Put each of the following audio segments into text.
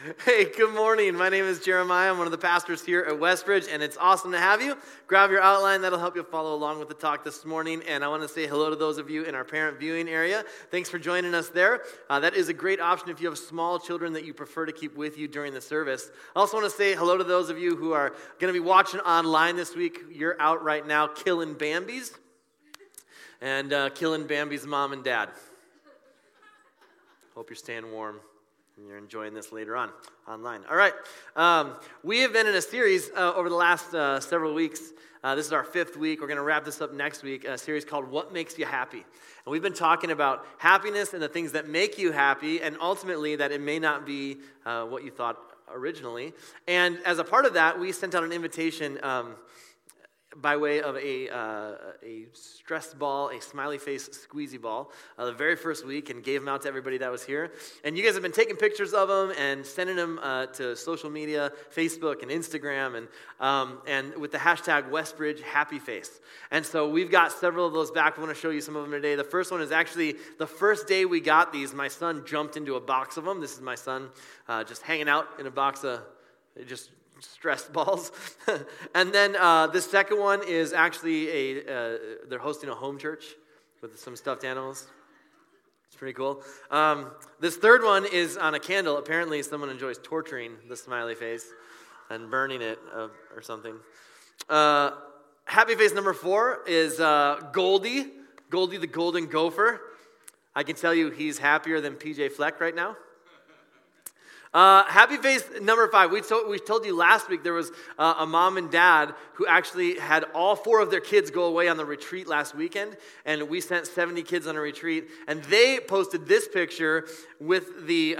Hey, good morning. My name is Jeremiah. I'm one of the pastors here at Westbridge, and it's awesome to have you. Grab your outline. That'll help you follow along with the talk this morning. And I want to say hello to those of you in our parent viewing area. Thanks for joining us there. That is a great option if you have small children that you prefer to keep with you during the service. I also want to say hello to those of you who are going to be watching online this week. You're out right now killing Bambies and killing Bambi's mom and dad. Hope you're staying warm. And you're enjoying this later on online. All right. We have been in a series over the last several weeks. This is our 5th week. We're going to wrap this up next week, a series called What Makes You Happy? And we've been talking about happiness and the things that make you happy, and ultimately that it may not be what you thought originally. And as a part of that, we sent out an invitation by way of a stress ball, a smiley face squeezy ball, the very first week, and gave them out to everybody that was here. And you guys have been taking pictures of them and sending them to social media, Facebook and Instagram, and with the hashtag Westbridge Happy Face. And so we've got several of those back. I want to show you some of them today. The first one is actually the first day we got these. My son jumped into a box of them. This is my son just hanging out in a box of just stress balls. And then the second one is actually they're hosting a home church with some stuffed animals. It's pretty cool. This third one is on a candle. Apparently someone enjoys torturing the smiley face and burning it or something. Happy face number 4 is Goldie the golden gopher. I can tell you he's happier than PJ Fleck right now. Happy face number 5. We told you last week there was a mom and dad who actually had all 4 of their kids go away on the retreat last weekend, and we sent 70 kids on a retreat, and they posted this picture with the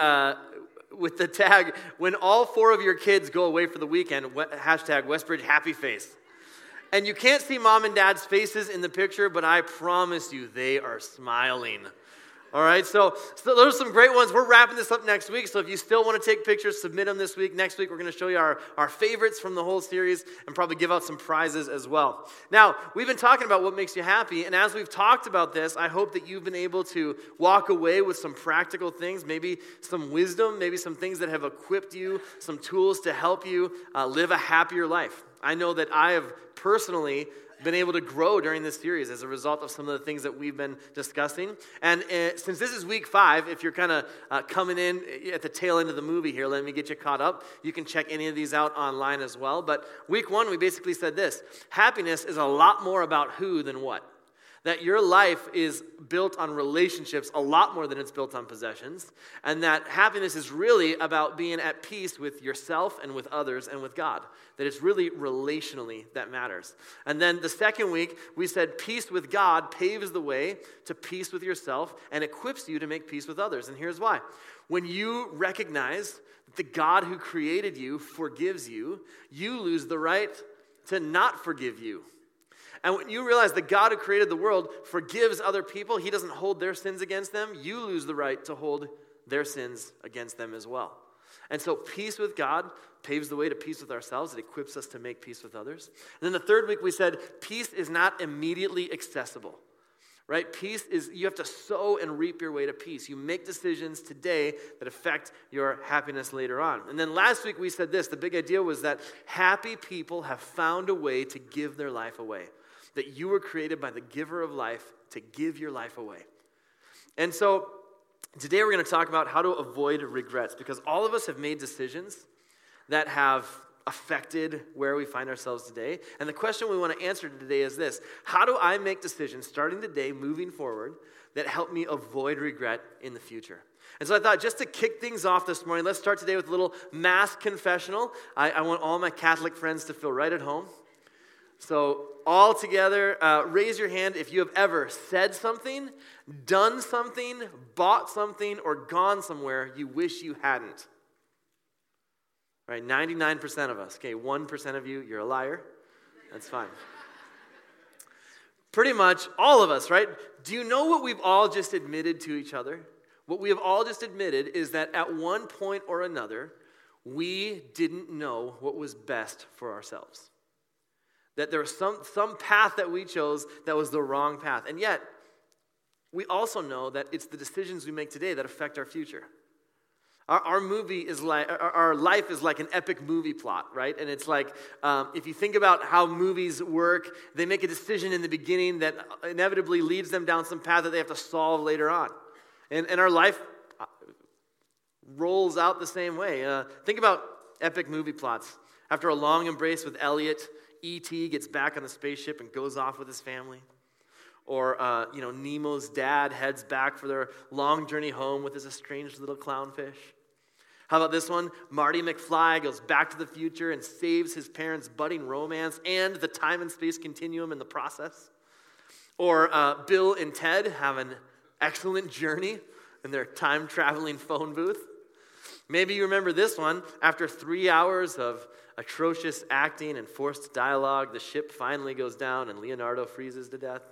tag, when all 4 of your kids go away for the weekend, hashtag Westbridge Happy Face. And you can't see mom and dad's faces in the picture, but I promise you they are smiling. All right, so those are some great ones. We're wrapping this up next week, so if you still want to take pictures, submit them this week. Next week, we're going to show you our favorites from the whole series and probably give out some prizes as well. Now, we've been talking about what makes you happy, and as we've talked about this, I hope that you've been able to walk away with some practical things, maybe some wisdom, maybe some things that have equipped you, some tools to help you live a happier life. I know that I have personally been able to grow during this series as a result of some of the things that we've been discussing. And since this is week 5, if you're kind of coming in at the tail end of the movie here, let me get you caught up. You can check any of these out online as well. But week 1, we basically said this: happiness is a lot more about who than what. That your life is built on relationships a lot more than it's built on possessions. And that happiness is really about being at peace with yourself and with others and with God. That it's really relationally that matters. And then the second week, we said peace with God paves the way to peace with yourself and equips you to make peace with others. And here's why. When you recognize that the God who created you forgives you, you lose the right to not forgive you. And when you realize the God who created the world forgives other people, he doesn't hold their sins against them, you lose the right to hold their sins against them as well. And so peace with God paves the way to peace with ourselves. It equips us to make peace with others. And then the third week we said peace is not immediately accessible. Right? Peace is, you have to sow and reap your way to peace. You make decisions today that affect your happiness later on. And then last week we said this: the big idea was that happy people have found a way to give their life away. That you were created by the giver of life to give your life away. And so today we're going to talk about how to avoid regrets, because all of us have made decisions that have affected where we find ourselves today. And the question we want to answer today is this: how do I make decisions starting today, moving forward, that help me avoid regret in the future? And so I thought, just to kick things off this morning, let's start today with a little mass confessional. I want all my Catholic friends to feel right at home. So all together, raise your hand if you have ever said something, done something, bought something, or gone somewhere you wish you hadn't. Right, 99% of us. Okay, 1% of you, you're a liar. That's fine. Pretty much all of us, right? Do you know what we've all just admitted to each other? What we have all just admitted is that at one point or another, we didn't know what was best for ourselves. That there was some path that we chose that was the wrong path. And yet, we also know that it's the decisions we make today that affect our future. Our movie is like, our life is like an epic movie plot, right? And it's like, if you think about how movies work, they make a decision in the beginning that inevitably leads them down some path that they have to solve later on. And our life rolls out the same way. Think about epic movie plots. After a long embrace with Elliot, E.T. gets back on the spaceship and goes off with his family. Or, Nemo's dad heads back for their long journey home with his estranged little clownfish. How about this one? Marty McFly goes back to the future and saves his parents' budding romance and the time and space continuum in the process. Or Bill and Ted have an excellent journey in their time-traveling phone booth. Maybe you remember this one. After 3 hours of atrocious acting and forced dialogue, the ship finally goes down and Leonardo freezes to death.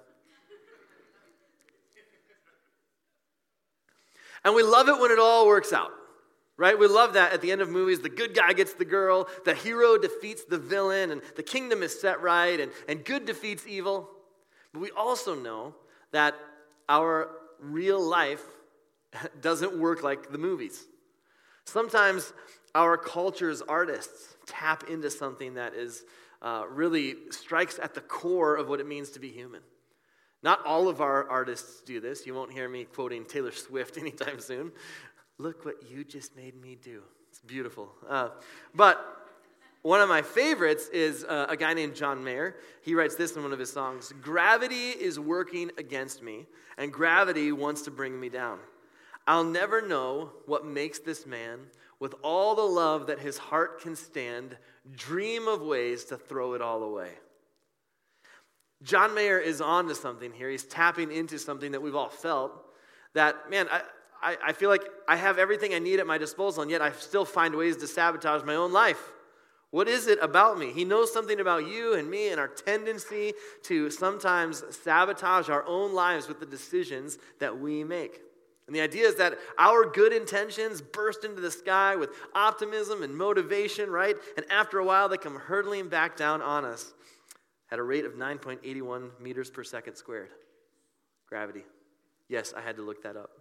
And we love it when it all works out, right? We love that at the end of movies, the good guy gets the girl, the hero defeats the villain, and the kingdom is set right, and good defeats evil. But we also know that our real life doesn't work like the movies. Sometimes our culture's artists tap into something that is really strikes at the core of what it means to be human. Not all of our artists do this. You won't hear me quoting Taylor Swift anytime soon. Look what you just made me do. It's beautiful. But one of my favorites is a guy named John Mayer. He writes this in one of his songs. Gravity is working against me, and gravity wants to bring me down. I'll never know what makes this man, with all the love that his heart can stand, dream of ways to throw it all away. John Mayer is on to something here. He's tapping into something that we've all felt, that, man, I feel like I have everything I need at my disposal, and yet I still find ways to sabotage my own life. What is it about me? He knows something about you and me and our tendency to sometimes sabotage our own lives with the decisions that we make. And the idea is that our good intentions burst into the sky with optimism and motivation, right? And after a while, they come hurtling back down on us at a rate of 9.81 meters per second squared. Gravity. Yes, I had to look that up.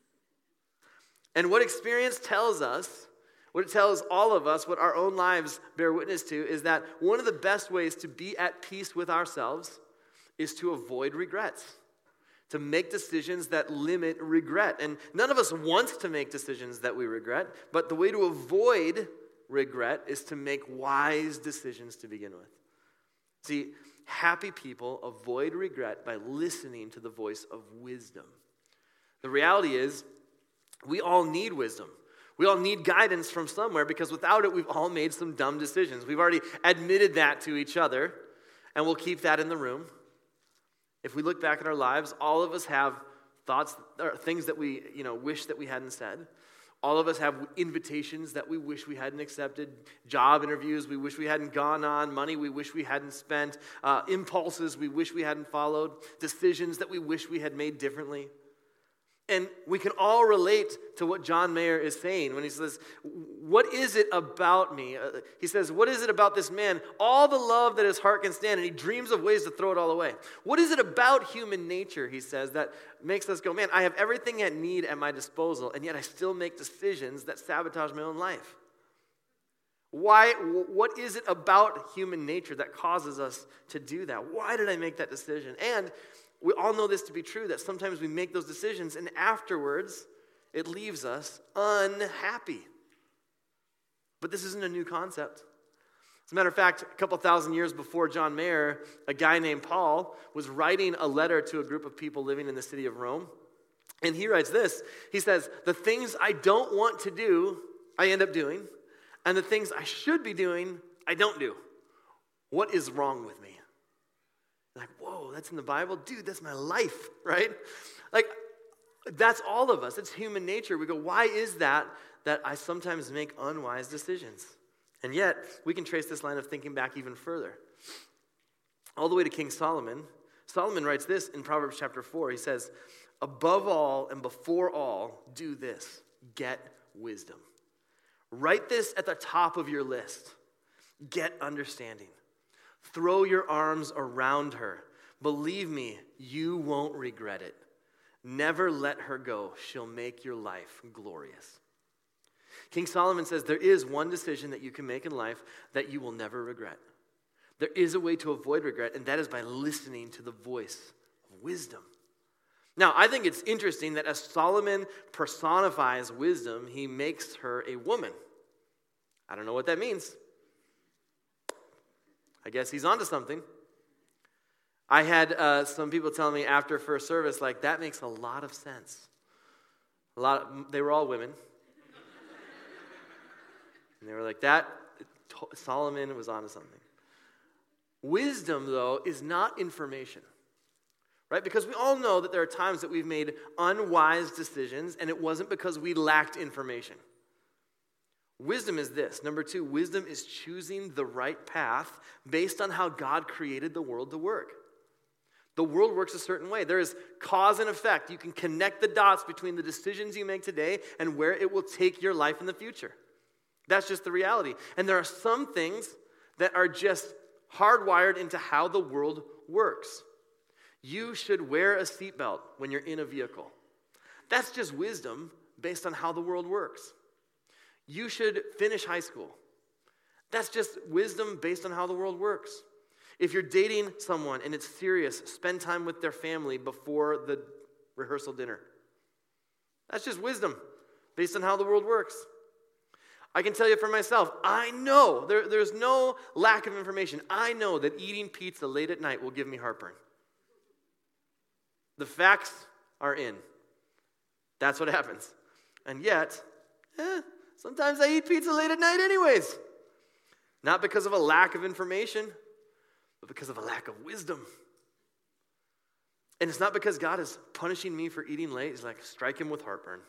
And what experience tells us, what it tells all of us, what our own lives bear witness to, is that one of the best ways to be at peace with ourselves is to avoid regrets, to make decisions that limit regret. And none of us wants to make decisions that we regret, but the way to avoid regret is to make wise decisions to begin with. See, happy people avoid regret by listening to the voice of wisdom. The reality is, we all need wisdom. We all need guidance from somewhere, because without it, we've all made some dumb decisions. We've already admitted that to each other, and we'll keep that in the room. If we look back at our lives, all of us have thoughts or things that we wish that we hadn't said. All of us have invitations that we wish we hadn't accepted, job interviews we wish we hadn't gone on, money we wish we hadn't spent, impulses we wish we hadn't followed, decisions that we wish we had made differently. And we can all relate to what John Mayer is saying when he says, what is it about me? He says, what is it about this man? All the love that his heart can stand, and he dreams of ways to throw it all away. What is it about human nature, he says, that makes us go, man, I have everything I need at my disposal, and yet I still make decisions that sabotage my own life? Why? What is it about human nature that causes us to do that? Why did I make that decision? And we all know this to be true, that sometimes we make those decisions and afterwards it leaves us unhappy. But this isn't a new concept. As a matter of fact, a couple thousand years before John Mayer, a guy named Paul was writing a letter to a group of people living in the city of Rome. And he writes this. He says, the things I don't want to do, I end up doing. And the things I should be doing, I don't do. What is wrong with me? Like, whoa, that's in the Bible? Dude, that's my life, right? Like, that's all of us. It's human nature. We go, why is that I sometimes make unwise decisions? And yet, we can trace this line of thinking back even further. All the way to King Solomon. Solomon writes this in Proverbs chapter 4. He says, above all and before all, do this. Get wisdom. Write this at the top of your list. Get understanding. Throw your arms around her. Believe me, you won't regret it. Never let her go. She'll make your life glorious. King Solomon says there is one decision that you can make in life that you will never regret. There is a way to avoid regret, and that is by listening to the voice of wisdom. Now, I think it's interesting that as Solomon personifies wisdom, he makes her a woman. I don't know what that means. I guess he's onto something. I had some people tell me after first service, like, that makes a lot of sense. They were all women. And they were like, Solomon was onto something. Wisdom, though, is not information. Right? Because we all know that there are times that we've made unwise decisions, and it wasn't because we lacked information. Wisdom is this. Number 2, wisdom is choosing the right path based on how God created the world to work. The world works a certain way. There is cause and effect. You can connect the dots between the decisions you make today and where it will take your life in the future. That's just the reality. And there are some things that are just hardwired into how the world works. You should wear a seatbelt when you're in a vehicle. That's just wisdom based on how the world works. You should finish high school. That's just wisdom based on how the world works. If you're dating someone and it's serious, spend time with their family before the rehearsal dinner. That's just wisdom based on how the world works. I can tell you for myself, I know, there's no lack of information. I know that eating pizza late at night will give me heartburn. The facts are in. That's what happens. And yet, sometimes I eat pizza late at night anyways. Not because of a lack of information, but because of a lack of wisdom. And it's not because God is punishing me for eating late. He's like, strike him with heartburn.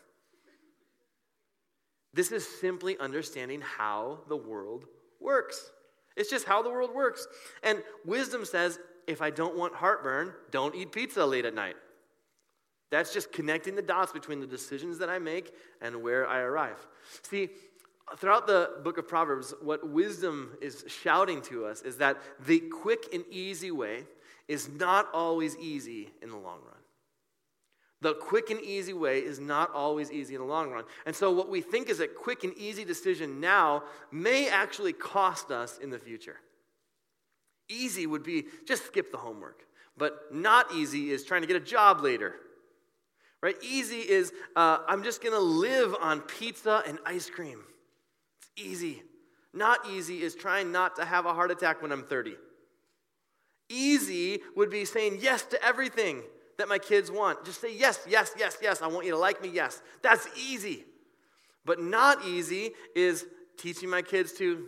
This is simply understanding how the world works. It's just how the world works. And wisdom says, if I don't want heartburn, don't eat pizza late at night. That's just connecting the dots between the decisions that I make and where I arrive. See, throughout the book of Proverbs, what wisdom is shouting to us is that the quick and easy way is not always easy in the long run. The quick and easy way is not always easy in the long run. And so what we think is a quick and easy decision now may actually cost us in the future. Easy would be just skip the homework. But not easy is trying to get a job later. Right? Easy is I'm just going to live on pizza and ice cream. It's easy. Not easy is trying not to have a heart attack when I'm 30. Easy would be saying yes to everything that my kids want. Just say yes, yes, yes, yes. I want you to like me, yes. That's easy. But not easy is teaching my kids to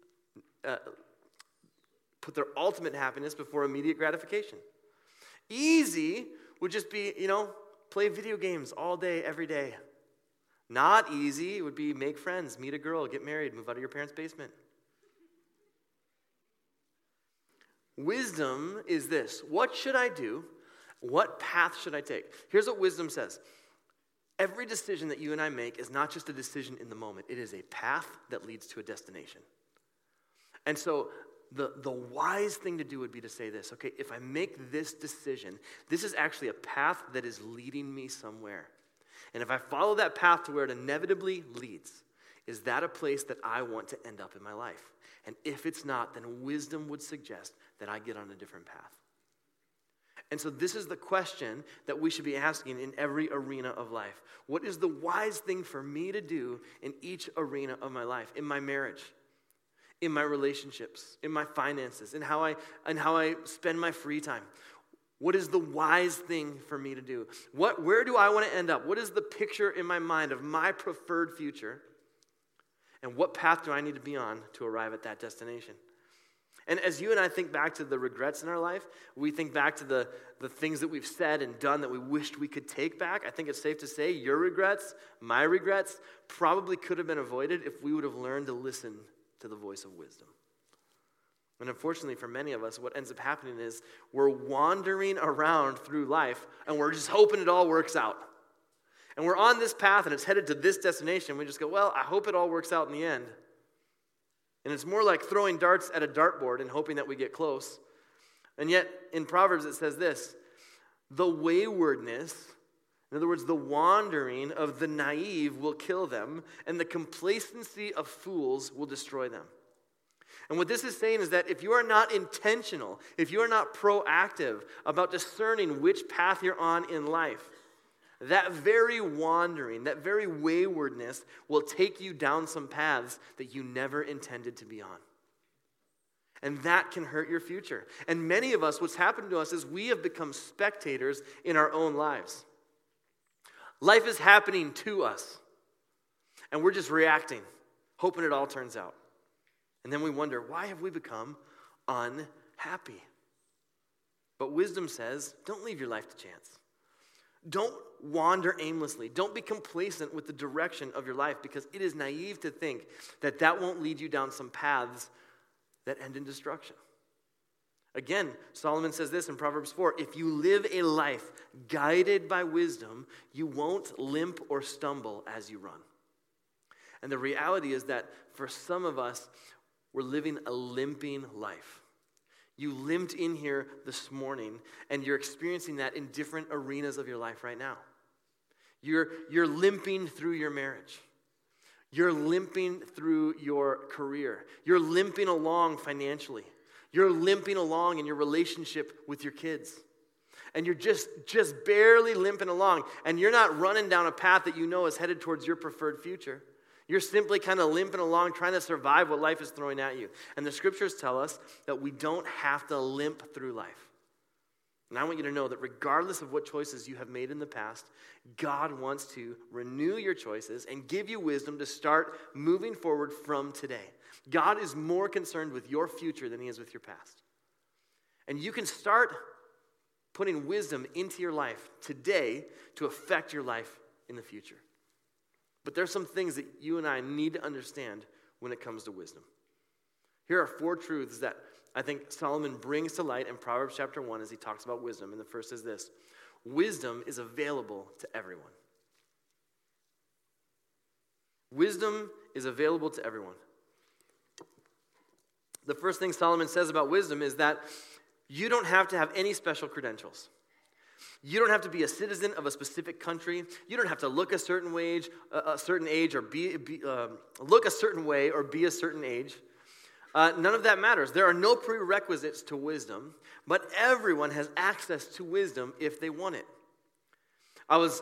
put their ultimate happiness before immediate gratification. Easy would just be, play video games all day, every day. Not easy would be make friends, meet a girl, get married, move out of your parents' basement. Wisdom is this. What should I do? What path should I take? Here's what wisdom says. Every decision that you and I make is not just a decision in the moment. It is a path that leads to a destination. And so the wise thing to do would be to say this, okay, if I make this decision, this is actually a path that is leading me somewhere. And if I follow that path to where it inevitably leads, is that a place that I want to end up in my life? And if it's not, then wisdom would suggest that I get on a different path. And so this is the question that we should be asking in every arena of life. What is the wise thing for me to do in each arena of my life? In my marriage, in my relationships, in my finances, in how I spend my free time. What is the wise thing for me to do? Where do I want to end up? What is the picture in my mind of my preferred future? And what path do I need to be on to arrive at that destination? And as you and I think back to the regrets in our life, we think back to the things that we've said and done that we wished we could take back. I think it's safe to say your regrets, my regrets, probably could have been avoided if we would have learned to listen to the voice of wisdom. And unfortunately for many of us, what ends up happening is we're wandering around through life and we're just hoping it all works out. And we're on this path and it's headed to this destination. We just go, well, I hope it all works out in the end. And it's more like throwing darts at a dartboard and hoping that we get close. And yet, in Proverbs it says this, the waywardness, In other words, the wandering of the naive will kill them, and the complacency of fools will destroy them. And what this is saying is that if you are not intentional, if you are not proactive about discerning which path you're on in life, that very wandering, that very waywardness will take you down some paths that you never intended to be on. And that can hurt your future. And many of us, what's happened to us is we have become spectators in our own lives. Life is happening to us, and we're just reacting, hoping it all turns out. And then we wonder, why have we become unhappy? But wisdom says, don't leave your life to chance. Don't wander aimlessly. Don't be complacent with the direction of your life, because it is naive to think that that won't lead you down some paths that end in destruction. Again, Solomon says this in Proverbs 4, if you live a life guided by wisdom, you won't limp or stumble as you run. And the reality is that for some of us, we're living a limping life. You limped in here this morning, and you're experiencing that in different arenas of your life right now. You're limping through your marriage. You're limping through your career. You're limping along financially. You're limping along in your relationship with your kids. And you're just barely limping along. And you're not running down a path that you know is headed towards your preferred future. You're simply kind of limping along, trying to survive what life is throwing at you. And the scriptures tell us that we don't have to limp through life. And I want you to know that regardless of what choices you have made in the past, God wants to renew your choices and give you wisdom to start moving forward from today. God is more concerned with your future than he is with your past. And you can start putting wisdom into your life today to affect your life in the future. But there's some things that you and I need to understand when it comes to wisdom. Here are 4 truths that I think Solomon brings to light in Proverbs chapter 1 as he talks about wisdom. And the first is this: wisdom is available to everyone. Wisdom is available to everyone. The first thing Solomon says about wisdom is that you don't have to have any special credentials. You don't have to be a citizen of a specific country. You don't have to look a certain age, or look a certain way, or be a certain age. None of that matters. There are no prerequisites to wisdom, but everyone has access to wisdom if they want it. I was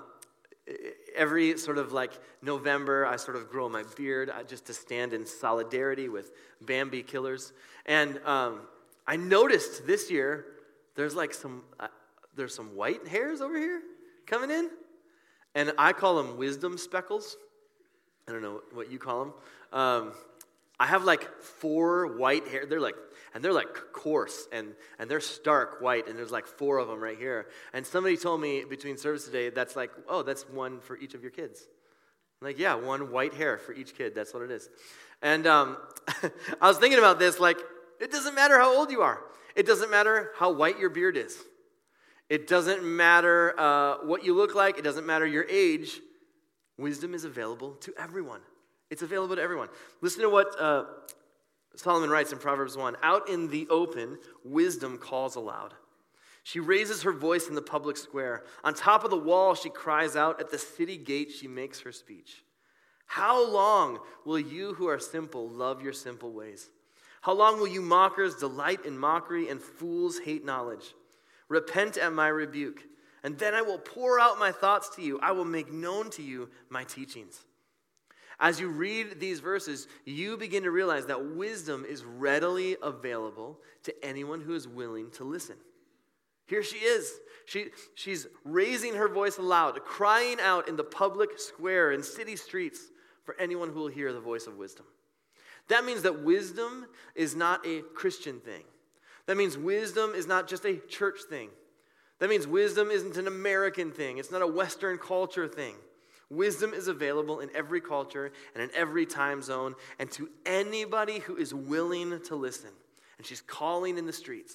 every sort of like November, I sort of grow my beard just to stand in solidarity with Bambi killers, and I noticed this year there's some white hairs over here coming in, and I call them wisdom speckles. I don't know what you call them. I have like 4 white hair. They're like coarse and they're stark white, and there's like 4 of them right here. And somebody told me between service today that's like, oh, that's one for each of your kids. I'm like, yeah, 1 white hair for each kid. That's what it is. And I was thinking about this, like, it doesn't matter how old you are. It doesn't matter how white your beard is. It doesn't matter what you look like. It doesn't matter your age. Wisdom is available to everyone. It's available to everyone. Listen to what Solomon writes in Proverbs 1. Out in the open, wisdom calls aloud. She raises her voice in the public square. On top of the wall, she cries out. At the city gate, she makes her speech. How long will you who are simple love your simple ways? How long will you mockers delight in mockery and fools hate knowledge? Repent at my rebuke, and then I will pour out my thoughts to you. I will make known to you my teachings. As you read these verses, you begin to realize that wisdom is readily available to anyone who is willing to listen. Here she is. She's raising her voice aloud, crying out in the public square and city streets for anyone who will hear the voice of wisdom. That means that wisdom is not a Christian thing. That means wisdom is not just a church thing. That means wisdom isn't an American thing. It's not a Western culture thing. Wisdom is available in every culture and in every time zone and to anybody who is willing to listen. And she's calling in the streets.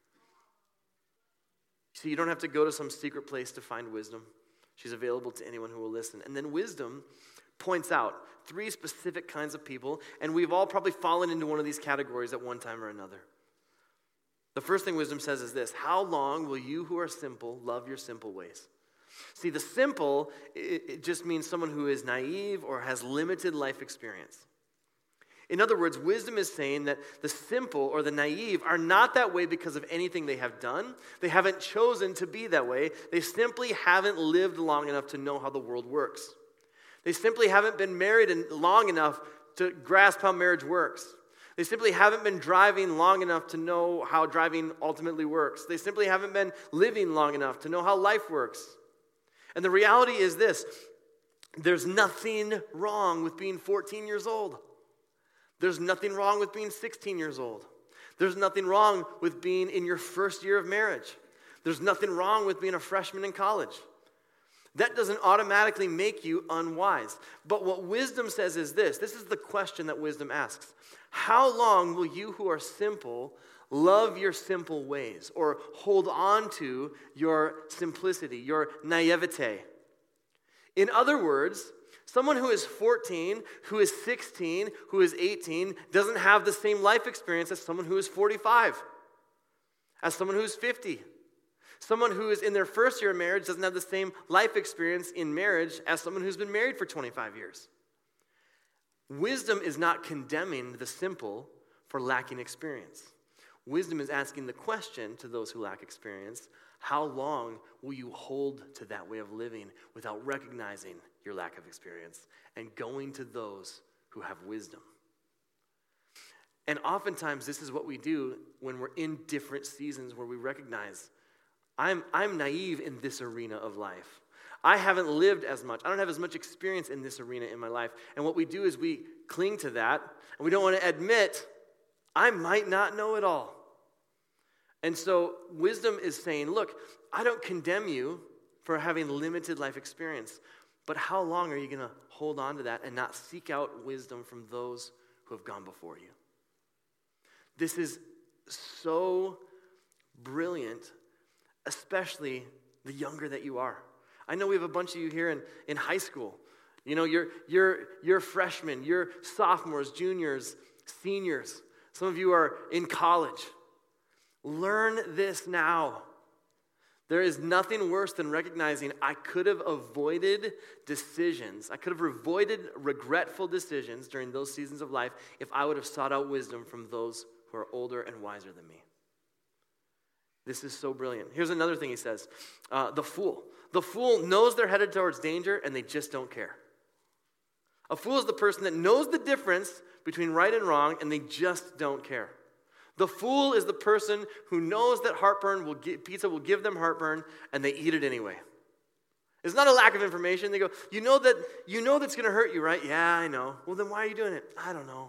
So you don't have to go to some secret place to find wisdom. She's available to anyone who will listen. And then wisdom points out 3 specific kinds of people, and we've all probably fallen into one of these categories at one time or another. The first thing wisdom says is this: how long will you who are simple love your simple ways? See, the simple, it just means someone who is naive or has limited life experience. In other words, wisdom is saying that the simple or the naive are not that way because of anything they have done. They haven't chosen to be that way. They simply haven't lived long enough to know how the world works. They simply haven't been married long enough to grasp how marriage works. They simply haven't been driving long enough to know how driving ultimately works. They simply haven't been living long enough to know how life works. And the reality is this: there's nothing wrong with being 14 years old. There's nothing wrong with being 16 years old. There's nothing wrong with being in your first year of marriage. There's nothing wrong with being a freshman in college. That doesn't automatically make you unwise. But what wisdom says is this. This is the question that wisdom asks. How long will you who are simple love your simple ways, or hold on to your simplicity, your naivete? In other words, someone who is 14, who is 16, who is 18 doesn't have the same life experience as someone who is 45, as someone who is 50. Someone who is in their first year of marriage doesn't have the same life experience in marriage as someone who's been married for 25 years. Wisdom is not condemning the simple for lacking experience. Wisdom is asking the question to those who lack experience: how long will you hold to that way of living without recognizing your lack of experience and going to those who have wisdom? And oftentimes this is what we do when we're in different seasons where we recognize I'm naive in this arena of life. I haven't lived as much. I don't have as much experience in this arena in my life. And what we do is we cling to that, and we don't want to admit I might not know it all. And so wisdom is saying, look, I don't condemn you for having limited life experience, but how long are you going to hold on to that and not seek out wisdom from those who have gone before you? This is so brilliant, especially the younger that you are. I know we have a bunch of you here in high school. You know, you're freshmen, you're sophomores, juniors, seniors. Some of you are in college. Learn this now. There is nothing worse than recognizing I could have avoided decisions. I could have avoided regretful decisions during those seasons of life if I would have sought out wisdom from those who are older and wiser than me. This is so brilliant. Here's another thing he says. The fool. The fool knows they're headed towards danger and they just don't care. A fool is the person that knows the difference between right and wrong and they just don't care. The fool is the person who knows that pizza will give them heartburn and they eat it anyway. It's not a lack of information. They go, you know that's going to hurt you, right? Yeah, I know. Well, then why are you doing it? I don't know.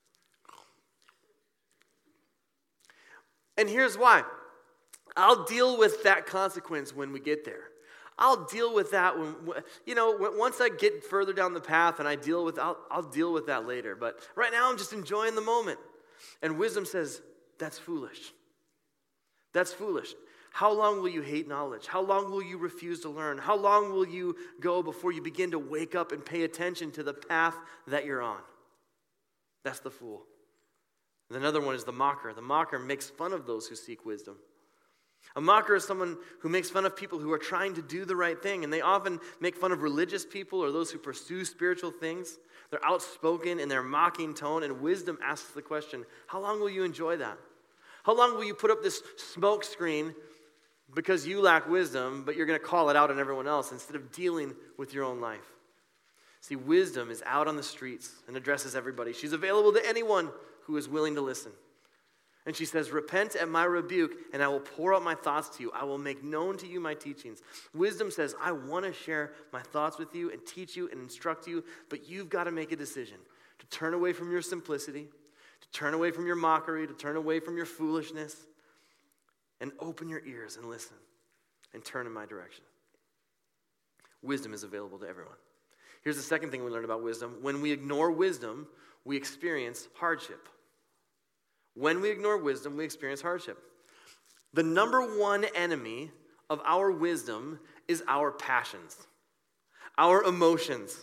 And here's why. I'll deal with that consequence when we get there. I'll deal with that once I get further down the path and I'll deal with that later. But right now I'm just enjoying the moment. And wisdom says, that's foolish. That's foolish. How long will you hate knowledge? How long will you refuse to learn? How long will you go before you begin to wake up and pay attention to the path that you're on? That's the fool. And another one is the mocker. The mocker makes fun of those who seek wisdom. A mocker is someone who makes fun of people who are trying to do the right thing, and they often make fun of religious people or those who pursue spiritual things. They're outspoken in their mocking tone, and wisdom asks the question, how long will you enjoy that? How long will you put up this smoke screen because you lack wisdom, but you're going to call it out on everyone else instead of dealing with your own life? See, wisdom is out on the streets and addresses everybody. She's available to anyone who is willing to listen. And she says, repent at my rebuke, and I will pour out my thoughts to you. I will make known to you my teachings. Wisdom says, I want to share my thoughts with you and teach you and instruct you, but you've got to make a decision to turn away from your simplicity, to turn away from your mockery, to turn away from your foolishness, and open your ears and listen and turn in my direction. Wisdom is available to everyone. Here's the second thing we learn about wisdom. When we ignore wisdom, we experience hardship. When we ignore wisdom, we experience hardship. The number one enemy of our wisdom is our passions, our emotions.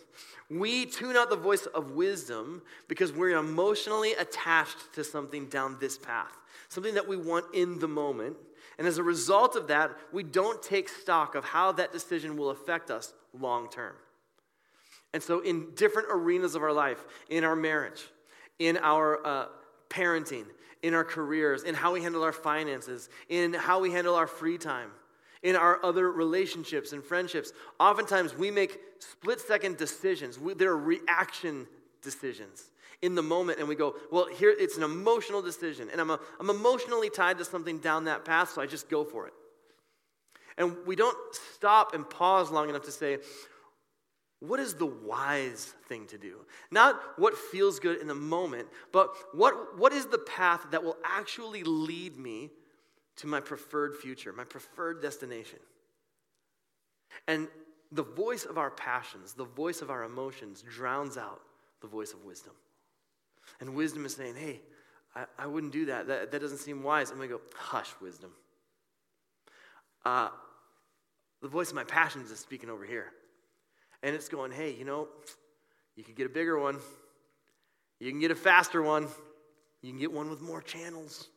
We tune out the voice of wisdom because we're emotionally attached to something down this path, something that we want in the moment. And as a result of that, we don't take stock of how that decision will affect us long term. And so in different arenas of our life, in our marriage, in our parenting, in our careers, in how we handle our finances, in how we handle our free time, in our other relationships and friendships, oftentimes we make split-second decisions. They're reaction decisions in the moment, and we go, well, here it's an emotional decision, and I'm emotionally tied to something down that path, so I just go for it. And we don't stop and pause long enough to say, what is the wise thing to do? Not what feels good in the moment, but what is the path that will actually lead me to my preferred future, my preferred destination? And the voice of our passions, the voice of our emotions drowns out the voice of wisdom. And wisdom is saying, hey, I wouldn't do that. That doesn't seem wise. And we go, hush, wisdom. The voice of my passions is speaking over here. And it's going, hey, you could get a bigger one. You can get a faster one. You can get one with more channels.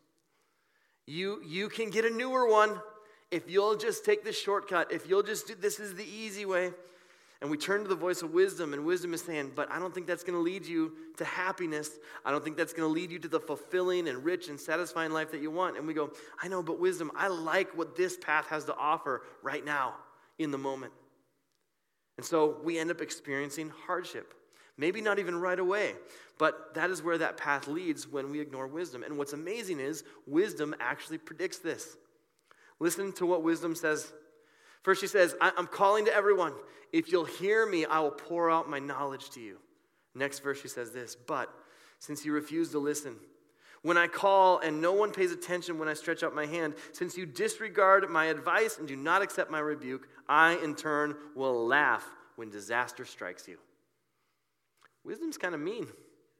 You can get a newer one if you'll just take this shortcut. If you'll just do this is the easy way. And we turn to the voice of wisdom, and wisdom is saying, but I don't think that's going to lead you to happiness. I don't think that's going to lead you to the fulfilling and rich and satisfying life that you want. And we go, I know, but wisdom, I like what this path has to offer right now in the moment. And so we end up experiencing hardship. Maybe not even right away, but that is where that path leads when we ignore wisdom. And what's amazing is wisdom actually predicts this. Listen to what wisdom says. First she says, I'm calling to everyone. If you'll hear me, I will pour out my knowledge to you. Next verse she says this, but since you refuse to listen, when I call and no one pays attention when I stretch out my hand, since you disregard my advice and do not accept my rebuke, I in turn will laugh when disaster strikes you. Wisdom's kind of mean.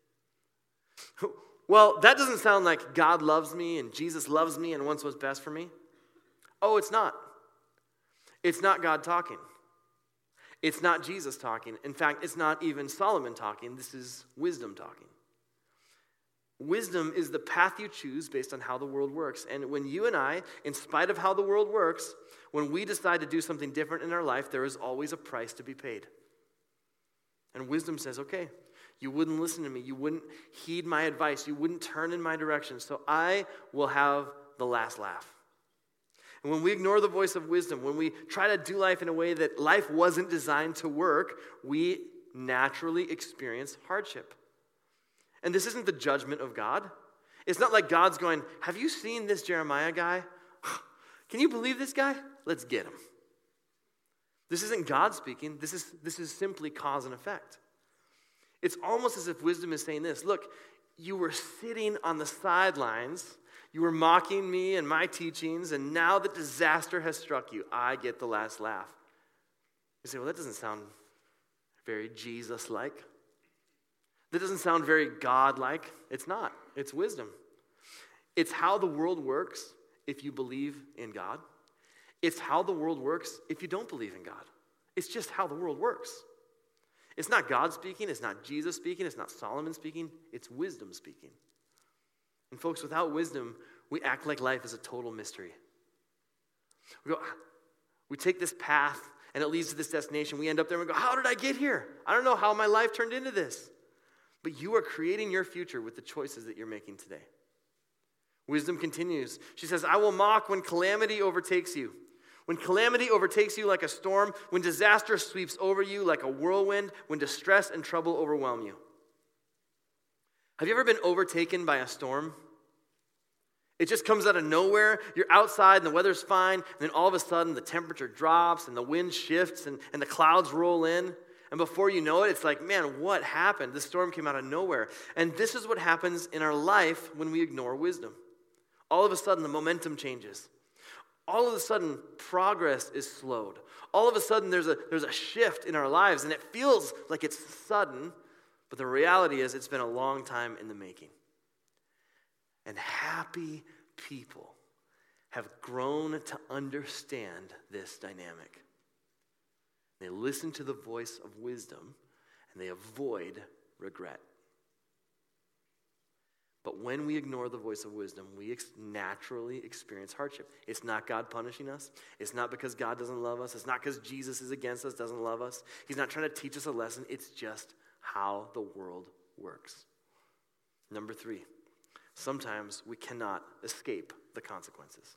Well, that doesn't sound like God loves me and Jesus loves me and wants what's best for me. Oh, it's not. It's not God talking. It's not Jesus talking. In fact, it's not even Solomon talking. This is wisdom talking. Wisdom is the path you choose based on how the world works. And when you and I, in spite of how the world works, when we decide to do something different in our life, there is always a price to be paid. And wisdom says, okay, you wouldn't listen to me. You wouldn't heed my advice. You wouldn't turn in my direction. So I will have the last laugh. And when we ignore the voice of wisdom, when we try to do life in a way that life wasn't designed to work, we naturally experience hardship. And this isn't the judgment of God. It's not like God's going, have you seen this Jeremiah guy? Can you believe this guy? Let's get him. This isn't God speaking. This is simply cause and effect. It's almost as if wisdom is saying this. Look, you were sitting on the sidelines. You were mocking me and my teachings, and now that disaster has struck you, I get the last laugh. You say, well, that doesn't sound very Jesus-like. That doesn't sound very God-like. It's not. It's wisdom. It's how the world works if you believe in God. It's how the world works if you don't believe in God. It's just how the world works. It's not God speaking. It's not Jesus speaking. It's not Solomon speaking. It's wisdom speaking. And folks, without wisdom, we act like life is a total mystery. We take this path, and it leads to this destination. We end up there and we go, how did I get here? I don't know how my life turned into this. But you are creating your future with the choices that you're making today. Wisdom continues. She says, I will mock when calamity overtakes you. When calamity overtakes you like a storm, when disaster sweeps over you like a whirlwind, when distress and trouble overwhelm you. Have you ever been overtaken by a storm? It just comes out of nowhere. You're outside and the weather's fine, and then all of a sudden the temperature drops and the wind shifts and the clouds roll in. And before you know it, it's like, man, what happened? The storm came out of nowhere. And this is what happens in our life when we ignore wisdom. All of a sudden the momentum changes. All of a sudden progress is slowed. All of a sudden there's a shift in our lives, and it feels like it's sudden. But the reality is it's been a long time in the making. And happy people have grown to understand this dynamic. They listen to the voice of wisdom, and and they avoid regret. But when we ignore the voice of wisdom, we naturally experience hardship. It's not God punishing us. It's not because God doesn't love us. It's not because Jesus is against us, doesn't love us. He's not trying to teach us a lesson. It's just how the world works. Number 3, sometimes we cannot escape the consequences.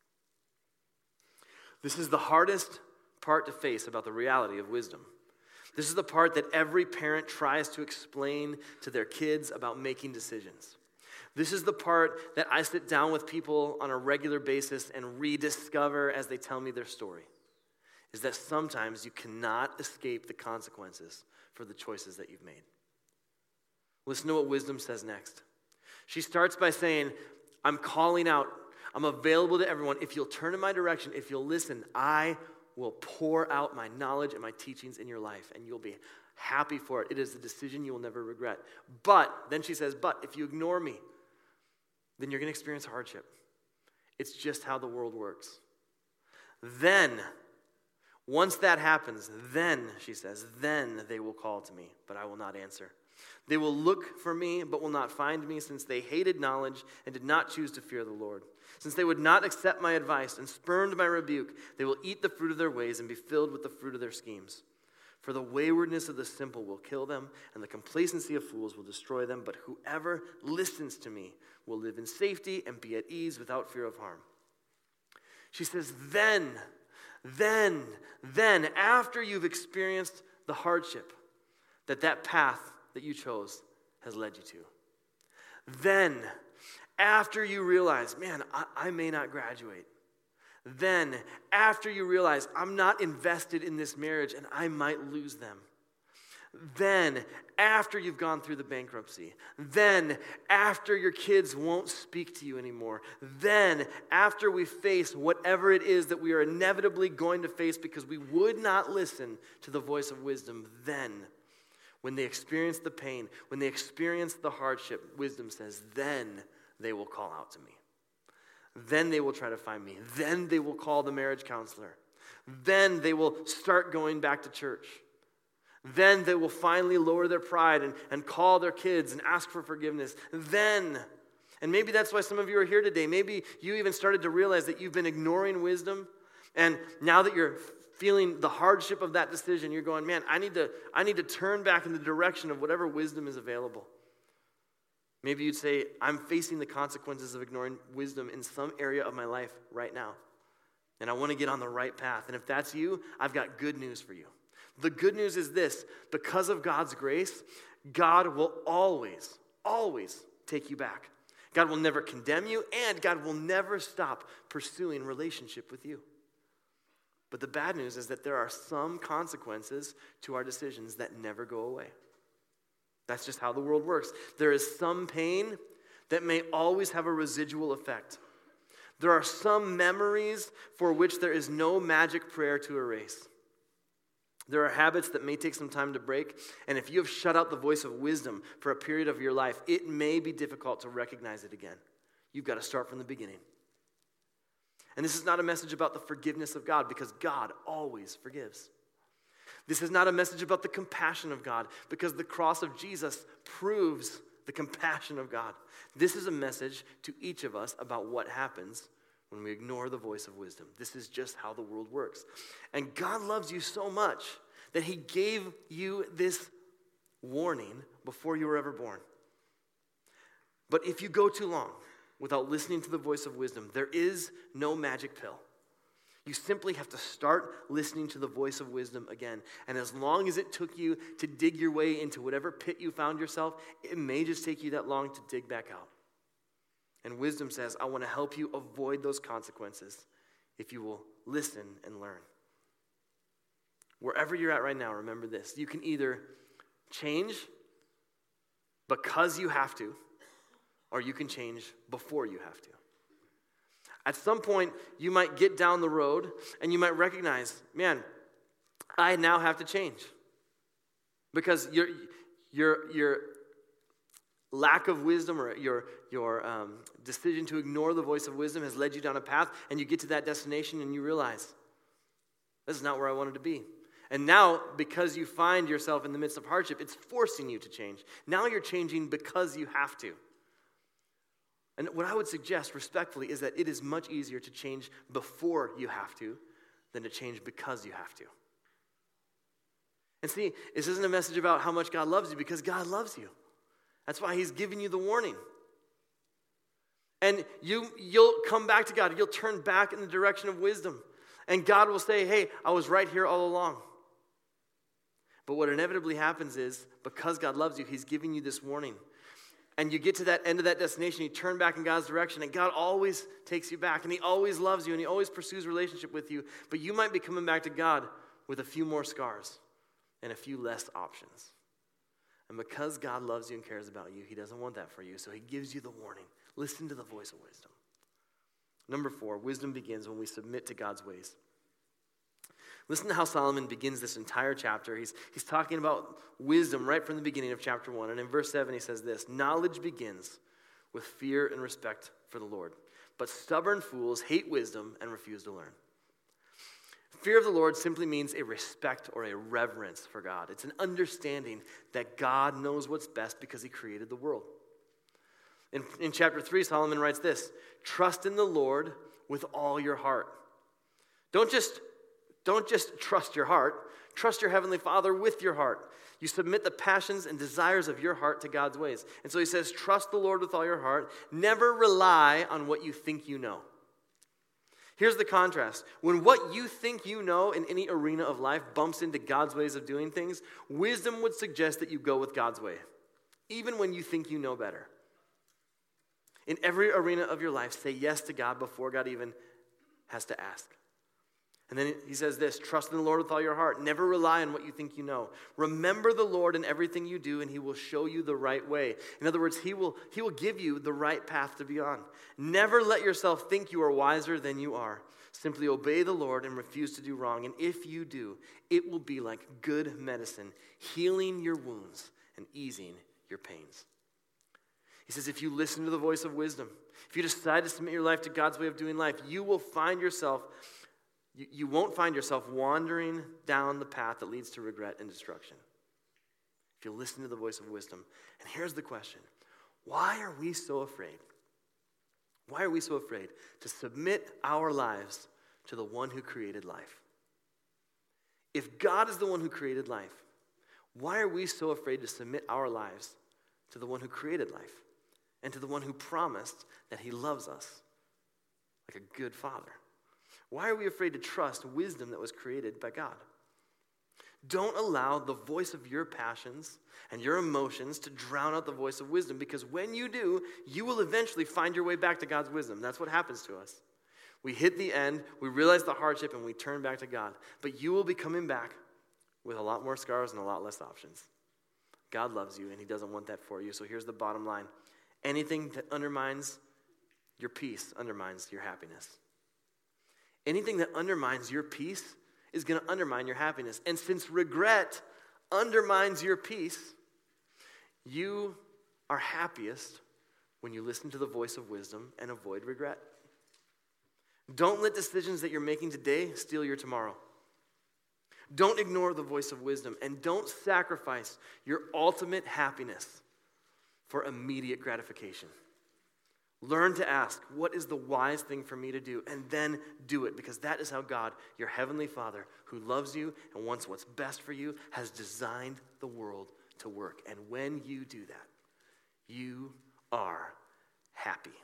This is the hardest part to face about the reality of wisdom. This is the part that every parent tries to explain to their kids about making decisions. This is the part that I sit down with people on a regular basis and rediscover as they tell me their story, is that sometimes you cannot escape the consequences for the choices that you've made. Listen to what wisdom says next. She starts by saying, I'm calling out, I'm available to everyone. If you'll turn in my direction, if you'll listen, I will pour out my knowledge and my teachings in your life, and you'll be happy for it. It is a decision you will never regret. But, then she says, but if you ignore me, then you're going to experience hardship. It's just how the world works. Then, once that happens, then, she says, then they will call to me, but I will not answer. They will look for me, but will not find me, since they hated knowledge and did not choose to fear the Lord. Since they would not accept my advice and spurned my rebuke, they will eat the fruit of their ways and be filled with the fruit of their schemes. For the waywardness of the simple will kill them, and the complacency of fools will destroy them. But whoever listens to me will live in safety and be at ease without fear of harm. She says, then, after you've experienced the hardship that path that you chose has led you to. Then, after you realize, man, I may not graduate. Then, after you realize, I'm not invested in this marriage and I might lose them. Then, after you've gone through the bankruptcy. Then, after your kids won't speak to you anymore. Then, after we face whatever it is that we are inevitably going to face because we would not listen to the voice of wisdom, then, when they experience the pain, when they experience the hardship, wisdom says, then they will call out to me. Then they will try to find me. Then they will call the marriage counselor. Then they will start going back to church. Then they will finally lower their pride and call their kids and ask for forgiveness. Then, and maybe that's why some of you are here today. Maybe you even started to realize that you've been ignoring wisdom. And now that you're feeling the hardship of that decision, you're going, man, I need to turn back in the direction of whatever wisdom is available. Maybe you'd say, I'm facing the consequences of ignoring wisdom in some area of my life right now. And I want to get on the right path. And if that's you, I've got good news for you. The good news is this: because of God's grace, God will always, always take you back. God will never condemn you, and God will never stop pursuing relationship with you. But the bad news is that there are some consequences to our decisions that never go away. That's just how the world works. There is some pain that may always have a residual effect. There are some memories for which there is no magic prayer to erase. There are habits that may take some time to break, and if you have shut out the voice of wisdom for a period of your life, it may be difficult to recognize it again. You've got to start from the beginning. And this is not a message about the forgiveness of God, because God always forgives. This is not a message about the compassion of God, because the cross of Jesus proves the compassion of God. This is a message to each of us about what happens when we ignore the voice of wisdom. This is just how the world works. And God loves you so much that he gave you this warning before you were ever born. But if you go too long without listening to the voice of wisdom, there is no magic pill. You simply have to start listening to the voice of wisdom again. And as long as it took you to dig your way into whatever pit you found yourself, it may just take you that long to dig back out. And wisdom says, I want to help you avoid those consequences if you will listen and learn. Wherever you're at right now, remember this. You can either change because you have to, or you can change before you have to. At some point, you might get down the road and you might recognize, man, I now have to change. Because your lack of wisdom or your decision to ignore the voice of wisdom has led you down a path, and you get to that destination and you realize, this is not where I wanted to be. And now, because you find yourself in the midst of hardship, it's forcing you to change. Now you're changing because you have to. And what I would suggest respectfully is that it is much easier to change before you have to than to change because you have to. And see, this isn't a message about how much God loves you, because God loves you. That's why he's giving you the warning. And you'll come back to God. You'll turn back in the direction of wisdom. And God will say, hey, I was right here all along. But what inevitably happens is, because God loves you, he's giving you this warning. And you get to that end of that destination, you turn back in God's direction, and God always takes you back, and he always loves you, and he always pursues relationship with you. But you might be coming back to God with a few more scars and a few less options. And because God loves you and cares about you, he doesn't want that for you, so he gives you the warning. Listen to the voice of wisdom. Number 4, wisdom begins when we submit to God's ways. Listen to how Solomon begins this entire chapter. He's talking about wisdom right from the beginning of chapter 1. And in verse 7 he says this: knowledge begins with fear and respect for the Lord, but stubborn fools hate wisdom and refuse to learn. Fear of the Lord simply means a respect or a reverence for God. It's an understanding that God knows what's best because he created the world. In chapter 3, Solomon writes this: trust in the Lord with all your heart. Don't just trust your heart. Trust your Heavenly Father with your heart. You submit the passions and desires of your heart to God's ways. And so he says, trust the Lord with all your heart. Never rely on what you think you know. Here's the contrast. When what you think you know in any arena of life bumps into God's ways of doing things, wisdom would suggest that you go with God's way, even when you think you know better. In every arena of your life, say yes to God before God even has to ask. And then he says this: trust in the Lord with all your heart. Never rely on what you think you know. Remember the Lord in everything you do, and he will show you the right way. In other words, he will give you the right path to be on. Never let yourself think you are wiser than you are. Simply obey the Lord and refuse to do wrong. And if you do, it will be like good medicine, healing your wounds and easing your pains. He says, if you listen to the voice of wisdom, if you decide to submit your life to God's way of doing life, you won't find yourself wandering down the path that leads to regret and destruction. If you listen to the voice of wisdom. And here's the question: why are we so afraid? Why are we so afraid to submit our lives to the one who created life? If God is the one who created life, why are we so afraid to submit our lives to the one who created life and to the one who promised that he loves us like a good father? Why are we afraid to trust wisdom that was created by God? Don't allow the voice of your passions and your emotions to drown out the voice of wisdom, because when you do, you will eventually find your way back to God's wisdom. That's what happens to us. We hit the end, we realize the hardship, and we turn back to God. But you will be coming back with a lot more scars and a lot less options. God loves you, and he doesn't want that for you. So here's the bottom line: anything that undermines your peace undermines your happiness. Anything that undermines your peace is going to undermine your happiness. And since regret undermines your peace, you are happiest when you listen to the voice of wisdom and avoid regret. Don't let decisions that you're making today steal your tomorrow. Don't ignore the voice of wisdom, and don't sacrifice your ultimate happiness for immediate gratification. Learn to ask, what is the wise thing for me to do? And then do it, because that is how God, your heavenly Father, who loves you and wants what's best for you, has designed the world to work. And when you do that, you are happy.